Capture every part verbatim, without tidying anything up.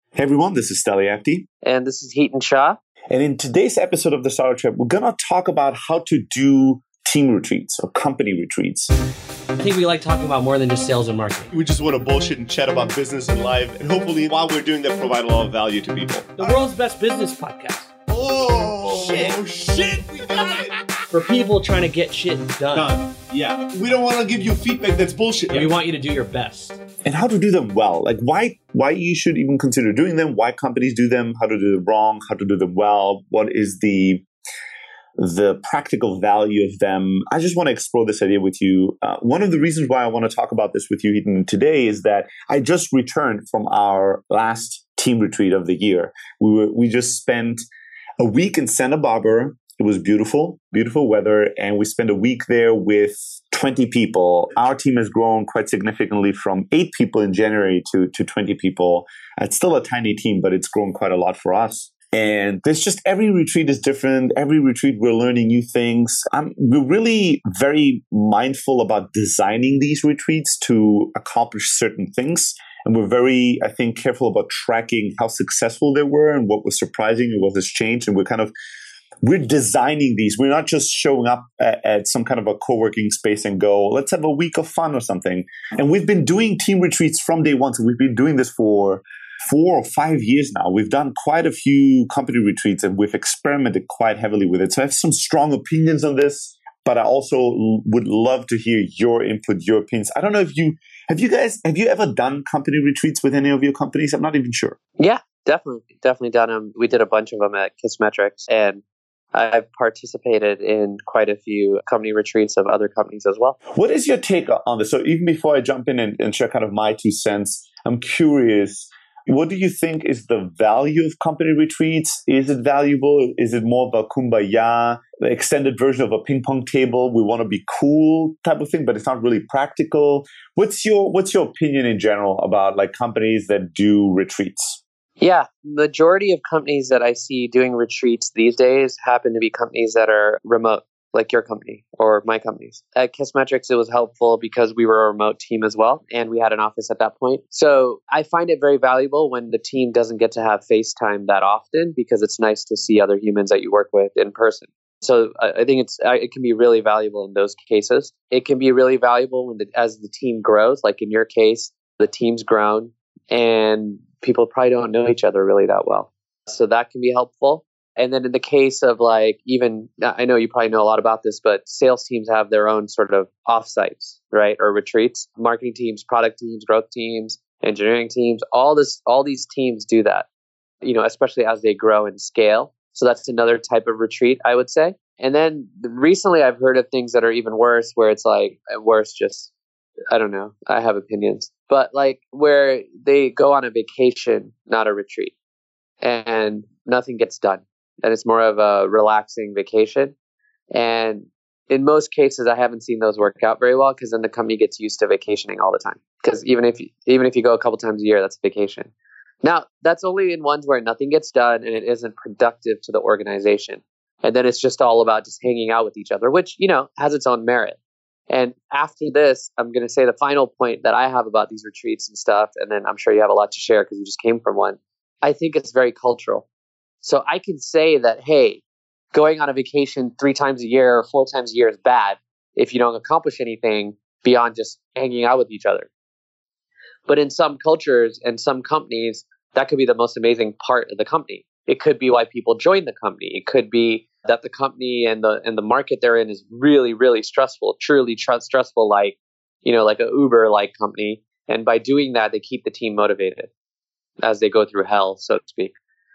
Hey everyone, this is Steli Apti. And this is Heaton Shah. And in today's episode of The Startup Trip, we're going to talk about how to do team retreats or company retreats. I think we like talking about more than just sales and marketing. We just want to bullshit and chat about business and life. And hopefully, while we're doing that, provide a lot of value to people. The world's best business podcast. Oh, shit. Oh, shit. We got it. For people trying to get shit done. Done. Yeah. We don't want to give you feedback that's bullshit. Yeah, we want you to do your best. And how to do them well. Like why why you should even consider doing them, why companies do them, how to do them wrong, how to do them well, what is the the practical value of them. I just want to explore this idea with you. Uh, one of the reasons why I want to talk about this with you Heaton, today is that I just returned from our last team retreat of the year. We were we just spent a week in Santa Barbara. It was beautiful, beautiful weather, and we spent a week there with twenty people. Our team has grown quite significantly from eight people in January to, to twenty people. It's still a tiny team, but it's grown quite a lot for us. And there's just every retreat is different. Every retreat, we're learning new things. I'm, we're really very mindful about designing these retreats to accomplish certain things. And we're very, I think, careful about tracking how successful they were and what was surprising and what has changed. And we're kind of We're designing these. We're not just showing up at, at some kind of a co-working space and go, let's have a week of fun or something. And we've been doing team retreats from day one. So we've been doing this for four or five years now. We've done quite a few company retreats and we've experimented quite heavily with it. So I have some strong opinions on this, but I also l- would love to hear your input, your opinions. I don't know if you, have you guys, have you ever done company retreats with any of your companies? I'm not even sure. Yeah, definitely. Definitely done them. We did a bunch of them at Kissmetrics, and I've participated in quite a few company retreats of other companies as well. What is your take on this? So even before I jump in and, and share kind of my two cents, I'm curious, what do you think is the value of company retreats? Is it valuable? Is it more of a kumbaya, the extended version of a ping pong table? We want to be cool type of thing, but it's not really practical. What's your what's your opinion in general about like companies that do retreats? Yeah, majority of companies that I see doing retreats these days happen to be companies that are remote, like your company or my companies. At Kissmetrics, it was helpful because we were a remote team as well, and we had an office at that point. So I find it very valuable when the team doesn't get to have FaceTime that often because it's nice to see other humans that you work with in person. So I think it's it can be really valuable in those cases. It can be really valuable when the, as the team grows, like in your case, the team's grown and people probably don't know each other really that well. So that can be helpful. And then in the case of like, even, I know you probably know a lot about this, but sales teams have their own sort of offsites, right? Or retreats. Marketing teams, product teams, growth teams, engineering teams, all this, all these teams do that, you know, especially as they grow and scale. So that's another type of retreat, I would say. And then recently I've heard of things that are even worse, where it's like, worse, just, I don't know, I have opinions, but like where they go on a vacation, not a retreat, and nothing gets done. And it's more of a relaxing vacation. And in most cases, I haven't seen those work out very well because then the company gets used to vacationing all the time. Because even if you, even if you go a couple times a year, that's a vacation. Now, that's only in ones where nothing gets done and it isn't productive to the organization. And then it's just all about just hanging out with each other, which, you know, has its own merit. And after this, I'm going to say the final point that I have about these retreats and stuff, and then I'm sure you have a lot to share because you just came from one. I think it's very cultural. So I can say that, hey, going on a vacation three times a year or four times a year is bad if you don't accomplish anything beyond just hanging out with each other. But in some cultures and some companies, that could be the most amazing part of the company. It could be why people join the company. It could be that the company and the and the market they're in is really, really stressful, truly tr- stressful, like, you know, like a Uber-like company. And by doing that, they keep the team motivated as they go through hell, so to speak.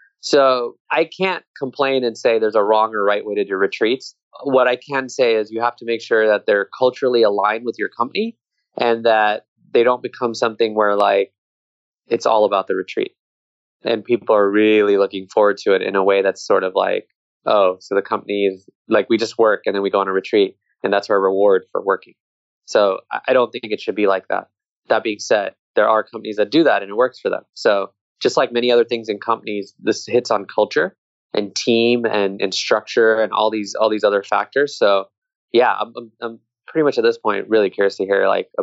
So I can't complain and say there's a wrong or right way to do retreats. What I can say is you have to make sure that they're culturally aligned with your company and that they don't become something where like it's all about the retreat. And people are really looking forward to it in a way that's sort of like, oh, so the company is like, we just work and then we go on a retreat and that's our reward for working. So I don't think it should be like that. That being said, there are companies that do that and it works for them. So just like many other things in companies, this hits on culture and team and, and structure and all these all these other factors. So yeah, I'm, I'm I'm pretty much at this point really curious to hear like about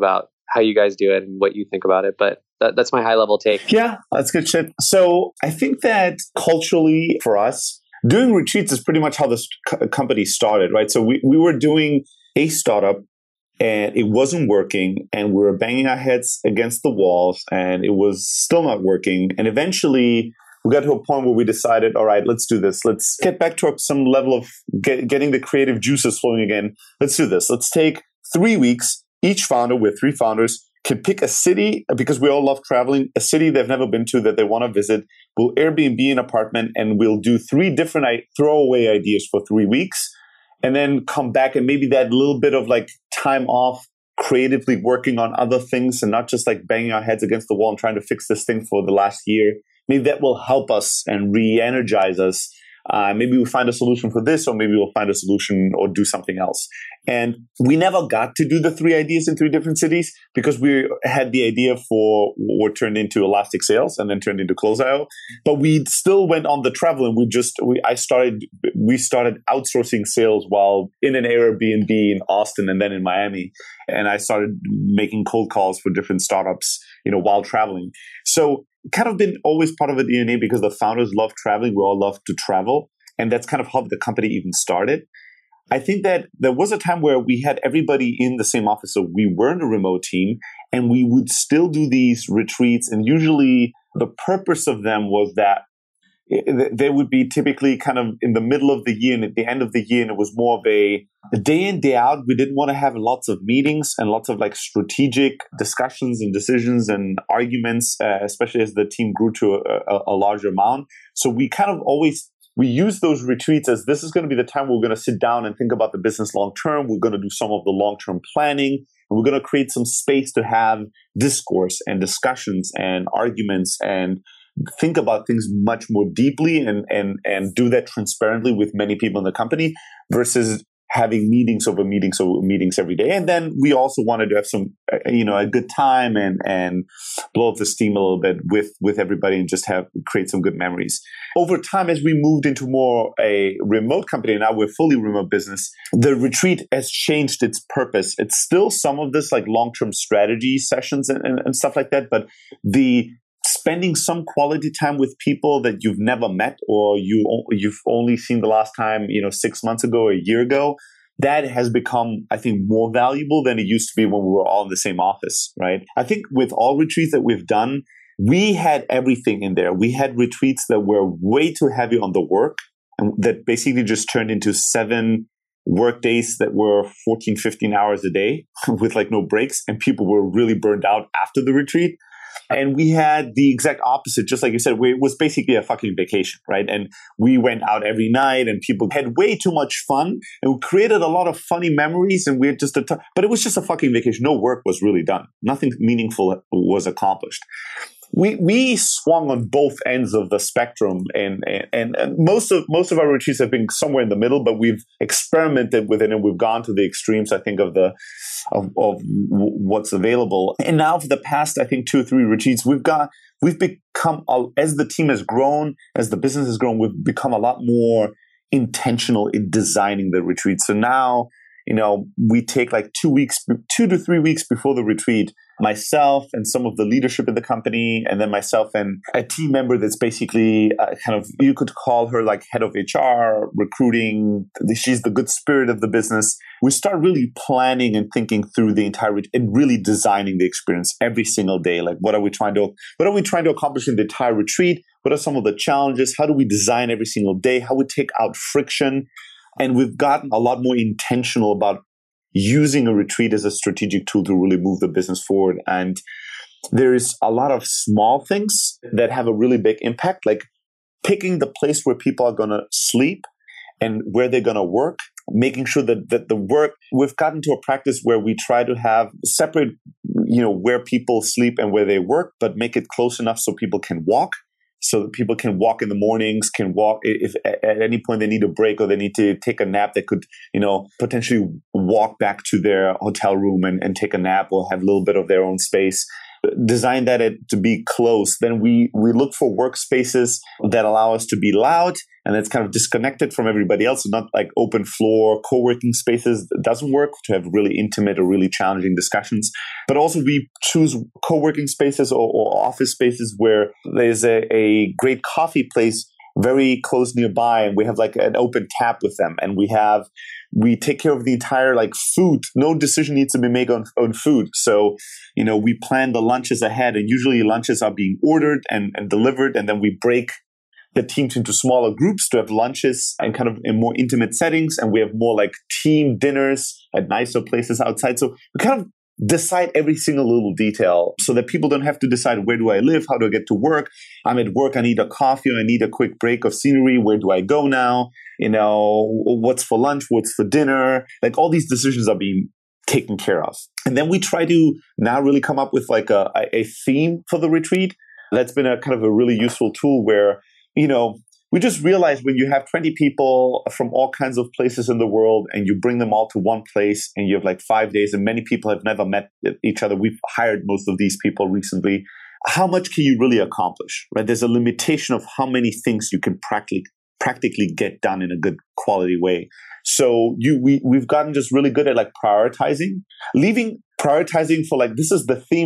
how you guys do it and what you think about it. But that, that's my high level take. Yeah, that's good shit. So I think that culturally for us, doing retreats is pretty much how this co- company started, right? So we, we were doing a startup and it wasn't working and we were banging our heads against the walls and it was still not working. And eventually we got to a point where we decided, all right, let's do this. Let's get back to some level of get, getting the creative juices flowing again. Let's do this. Let's take three weeks. Each founder, with three founders, can pick a city, because we all love traveling, a city they've never been to that they want to visit. We'll Airbnb an apartment and we'll do three different I- throwaway ideas for three weeks and then come back and maybe that little bit of like time off creatively working on other things and not just like banging our heads against the wall and trying to fix this thing for the last year. Maybe that will help us and re-energize us. Uh, maybe we'll find a solution for this, or maybe we'll find a solution or do something else. And we never got to do the three ideas in three different cities because we had the idea for what turned into Elastic Sales and then turned into Close dot I O. But we still went on the travel, and we just we I started we started outsourcing sales while in an Airbnb in Austin and then in Miami. And I started making cold calls for different startups, you know, while traveling. So kind of been always part of the D N A because the founders love traveling. We all love to travel. And that's kind of how the company even started. I think that there was a time where we had everybody in the same office. So we weren't a remote team and we would still do these retreats. And usually the purpose of them was that they would be typically kind of in the middle of the year and at the end of the year. And it was more of a, a day in, day out. We didn't want to have lots of meetings and lots of like strategic discussions and decisions and arguments, uh, especially as the team grew to a, a, a larger amount. So we kind of always, we use those retreats as this is going to be the time where we're going to sit down and think about the business long term. We're going to do some of the long-term planning. And we're going to create some space to have discourse and discussions and arguments and think about things much more deeply and, and, and do that transparently with many people in the company versus having meetings over meetings over meetings every day. And then we also wanted to have some, you know, a good time and, and blow up the steam a little bit with, with everybody and just have, create some good memories. Over time, as we moved into more a remote company, now we're fully remote business, the retreat has changed its purpose. It's still some of this like long-term strategy sessions and, and, and stuff like that, but the spending some quality time with people that you've never met or you, you've only seen the last time, you know, six months ago or a year ago, that has become, I think, more valuable than it used to be when we were all in the same office, right? I think with all retreats that we've done, we had everything in there. We had retreats that were way too heavy on the work and that basically just turned into seven work days that were fourteen, fifteen hours a day with like no breaks. And people were really burned out after the retreat. And we had the exact opposite, just like you said, it was basically a fucking vacation, right? And we went out every night and people had way too much fun and we created a lot of funny memories and we had just a t- but it was just a fucking vacation. No work was really done. Nothing meaningful was accomplished. We we swung on both ends of the spectrum, and, and and most of most of our retreats have been somewhere in the middle. But we've experimented with it, and we've gone to the extremes. I think of the of, of what's available. And now, for the past, I think two or three retreats, we've got we've become as the team has grown, as the business has grown, we've become a lot more intentional in designing the retreat. So now, you know, we take like two weeks, two to three weeks before the retreat, myself and some of the leadership in the company, and then myself and a team member that's basically uh, kind of, you could call her like head of H R, recruiting. She's the good spirit of the business. We start really planning and thinking through the entire retreat and really designing the experience every single day. Like, what are we trying to, what are we trying to accomplish in the entire retreat? What are some of the challenges? How do we design every single day? How we take out friction? And we've gotten a lot more intentional about using a retreat as a strategic tool to really move the business forward. And there's a lot of small things that have a really big impact, like picking the place where people are going to sleep and where they're going to work, making sure that, that the work, we've gotten to a practice where we try to have separate, you know, where people sleep and where they work, but make it close enough so people can walk. So that people can walk in the mornings, can walk if at any point they need a break or they need to take a nap, they could, you know, potentially walk back to their hotel room and, and take a nap or have a little bit of their own space. design that it to be close. Then we, we look for workspaces that allow us to be loud and it's kind of disconnected from everybody else. So not like open floor co-working spaces. It doesn't work to have really intimate or really challenging discussions. But also we choose co-working spaces or, or office spaces where there's a, a great coffee place very close nearby, and we have like an open tap with them, and we have we take care of the entire like food. No decision needs to be made on, on food. So, you know, we plan the lunches ahead, and usually lunches are being ordered and, and delivered, and then we break the teams into smaller groups to have lunches and kind of in more intimate settings, and we have more like team dinners at nicer places outside. So we kind of decide every single little detail so that people don't have to decide, where do I live? How do I get to work? I'm at work. I need a coffee. Or I need a quick break of scenery. Where do I go now? You know, what's for lunch? What's for dinner? Like all these decisions are being taken care of. And then we try to now really come up with like a, a theme for the retreat. That's been a kind of a really useful tool where, you know, we just realized when you have twenty people from all kinds of places in the world and you bring them all to one place and you have like five days and many people have never met each other. We've hired most of these people recently. How much can you really accomplish, right? There's a limitation of how many things you can practically practically get done in a good quality way. So you we, we've gotten just really good at like prioritizing, leaving prioritizing for like, this is the theme